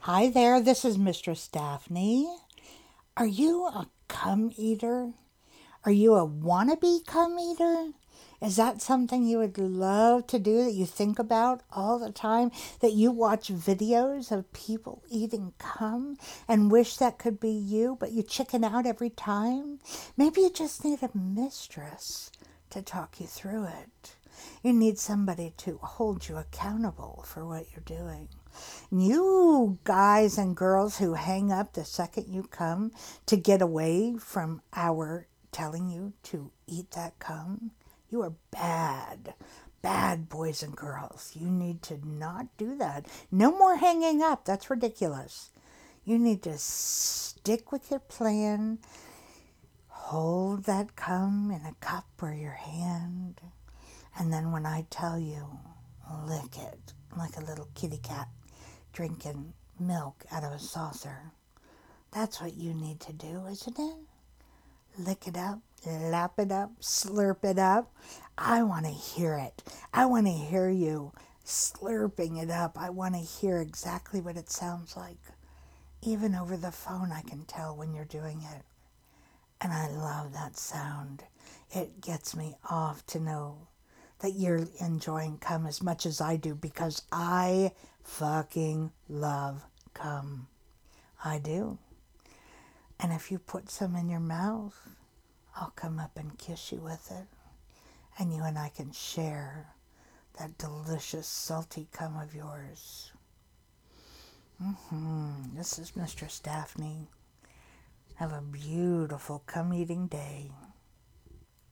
Hi there, this is Mistress Daphne. Are you a cum eater? Are you a wannabe cum eater? Is that something you would love to do, that you think about all the time? That you watch videos of people eating cum and wish that could be you, but you chicken out every time? Maybe you just need a mistress to talk you through it. You need somebody to hold you accountable for what you're doing. You guys and girls who hang up the second you come to get away from our telling you to eat that cum, you are bad. Bad boys and girls. You need to not do that. No more hanging up. That's ridiculous. You need to stick with your plan. Hold that cum in a cup or your hand. And then when I tell you, lick it like a little kitty cat drinking milk out of a saucer. That's what you need to do, isn't it? Lick it up, lap it up, slurp it up. I want to hear it. I want to hear you slurping it up. I want to hear exactly what it sounds like. Even over the phone, I can tell when you're doing it. And I love that sound. It gets me off to know that you're enjoying cum as much as I do, because I fucking love cum. I do. And if you put some in your mouth, I'll come up and kiss you with it. And you and I can share that delicious salty cum of yours. This is Mistress Daphne. Have a beautiful cum eating day.